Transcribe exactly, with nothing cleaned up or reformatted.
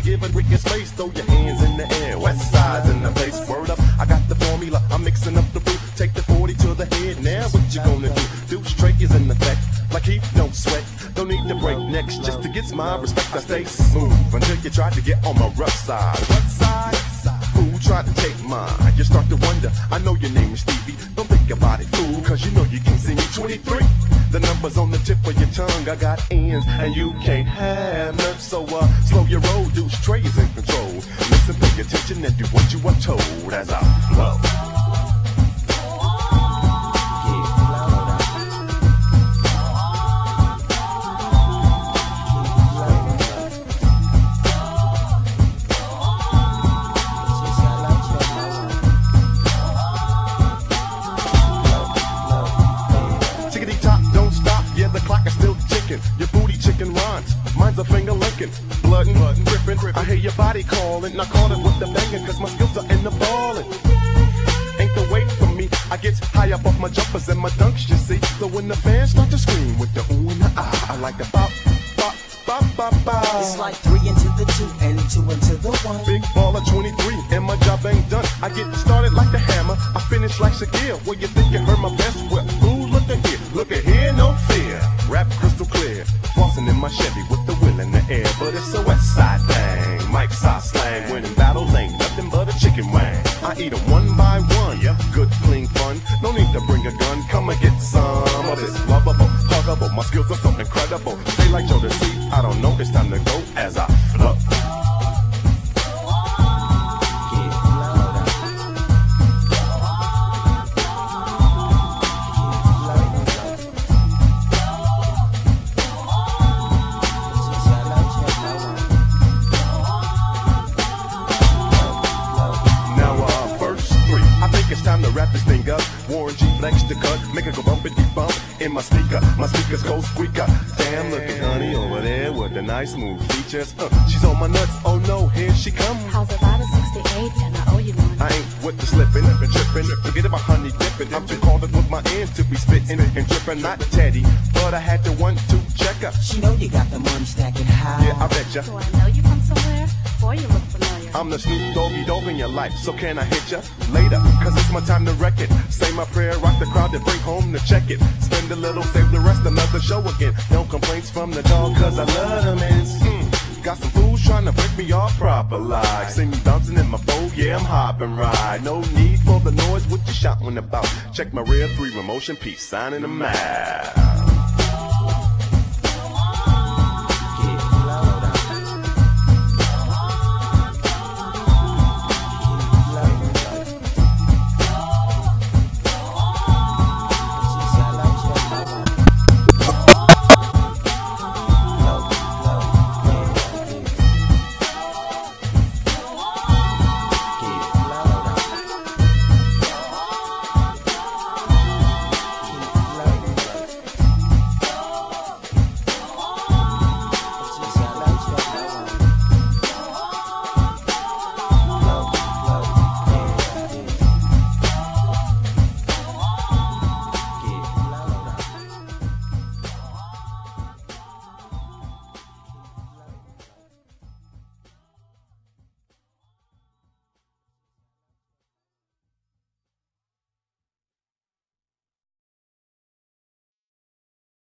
can't give a wicked space, throw your hands in the air. West side's in the place, word up. I got the formula, I'm mixing up the brew. Take the forty to the head, now what you gonna do? Deuce Drake is in effect, like he don't sweat. Don't need to break necks just to get my respect. I stay smooth until you try to get on my rough side. What side? Who tried to take mine? You start to wonder, I know your name is Stevie. Don't think about it, fool, cause you know you can see me. Twenty-three, the number's on the tip of your tongue. I got ends and you can't have none. So uh, slow your roll, Deuce Trey is in control. Listen, pay attention and do what you are told as I flow. Your booty chicken runs, mine's a finger licking, blood and blood and gripping. I hear your body calling, I call it with the banging, cause my skills are in the ballin'. Ain't the wait for me, I get high up off my jumpers and my dunks, you see. So when the fans start to scream with the ooh and the ah, I like the bop, bop, bop, bop, bop. It's like three into the two and two into the one. Big ball of twenty-three and my job ain't done. I get started like the hammer, I finish like Shaquille. Well, you think you heard my best? Well, ooh, look at here, look at here, no fear. Rap crystal clear, flossing in my Chevy with the wheel in the air. But it's a west side thing, Mike side slang. Winning battles ain't nothing but a chicken wing. I eat 'em one by one, yeah, good, clean fun. No need to bring a gun, come and get some of this lovable, huggable. My skills are so incredible. They like Joe to see, I don't know, it's time to go as I flow. It's time to wrap this thing up. Warren G flex the cut, make it go bumpity bump in my speaker. My speakers go squeaker. Damn, look at honey over there with the nice smooth features. Uh, she's on my nuts. Oh no, here she come. How's about a sixty-eight and I owe you one? I ain't with the slipping and tripping. Forget about honey dipping. I'm just called it with my ends to be spitting and dripping. Not Teddy, but I had to one two check her. She know you got the money stacking high. Yeah, I betcha. Do I know you from somewhere? Boy, you look familiar. I'm the Snoop Doggy Dogg in your life, so can I hit ya later? Cause it's my time to wreck it. Say my prayer, rock the crowd, then bring home to check it. Spend a little, save the rest, another show again. No complaints from the dog, cause I love them ends. Mm. Got some fools trying to break me off proper like. See me bouncing in my boat, yeah, I'm hopping right. No need for the noise, what you shouting about? Check my rear three remotion piece, signing them out.